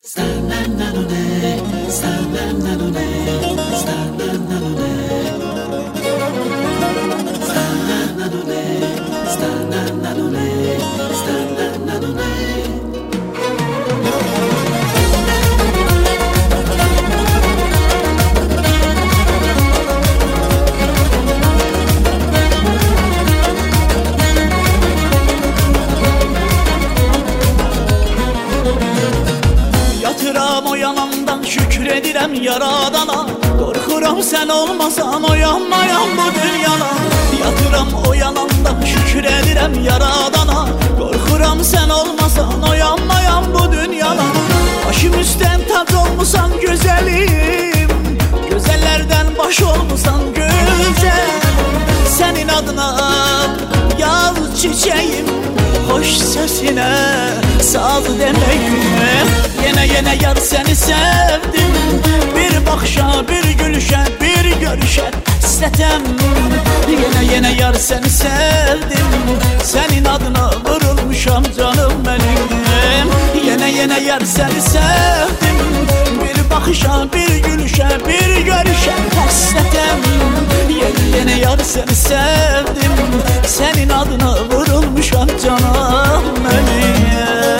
Yatıram o yanamdan şükredirem yaradana. Korkuram sen olmasan oyanmayam bu dünyana. Yatıram o yanamdan şükredirem yaradana. Korkuram sen olmasan oyanmayam bu dünyana. Başım üstten tac olmusan güzelim, güzellerden baş olmusan güzel. Senin adına yaz çiçeğim, hoş sesine saz demeyim. Yine yar seni sevdim, bir bakışa, bir gülüşe, bir görüşe hasretem. Yine yar seni sevdim, senin adına vurulmuşam canım benim. Yine yar seni sevdim, bir bakışa, bir gülüşe, bir görüşe hasretem. Yine yar seni sevdim, senin adına vurulmuşam canım benim.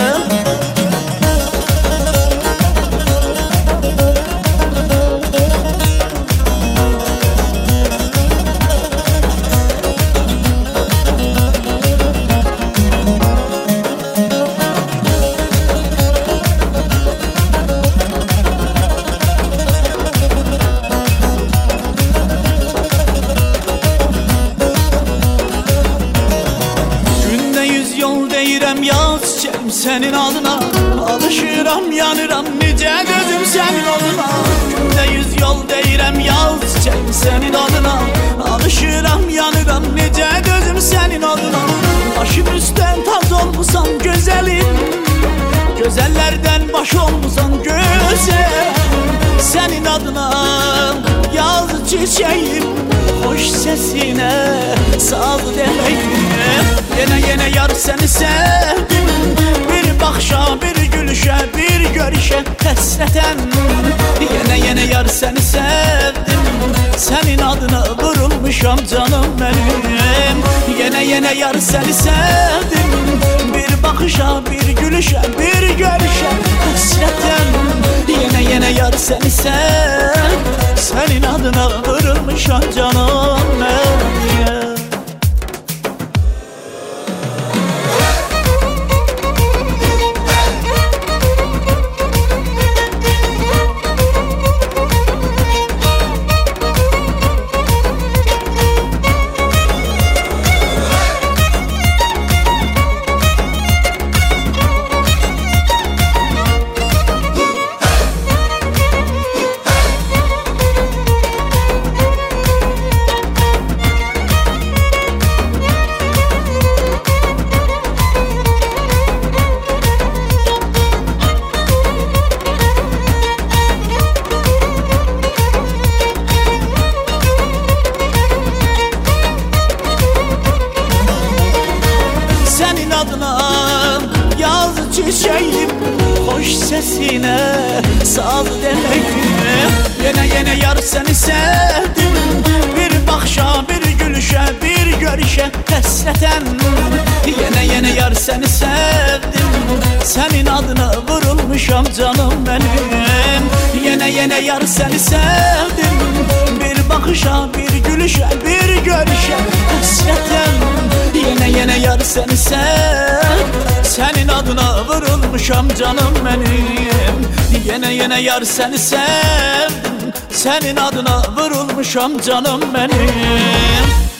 Deyirəm yaz çiçeğim senin adına, alışıram yanıram nice gözüm senin adına. Günde 100 yol deyirəm yaz çiçeğim senin adına, alışıram yanıram nice gözüm senin adına. Başım üstten taz olmusan güzelim, güzellerden baş olmusan güzel. Senin adına yaz çiçeğim, hoş sesine saz demeyim. Yine yar seni sevdim, bir bakışa, bir gülüşe, bir görüşe hasretem. Yine yar seni sevdim, senin adına vurulmuşam canım benim. Yine yar seni sevdim, bir bakışa, bir gülüşe, bir görüşe hasretem. Yine yar seni sevdim, senin adına vurulmuşam canım benim. Yaz çiçeğim, hoş sesine saz demeyim. Yine yar seni sevdim, bir bakışa, bir gülüşe, bir görüşe hasretem. Yine yar seni sevdim, senin adına vurulmuşam canım benim. Yine yar seni sevdim, bir bakışa, bir gülüşe, bir görüşe hasretem. Yine yar seni sevdim, senin adına vurulmuşam canım benim. Yine yar seni sevdim, senin adına vurulmuşam canım benim.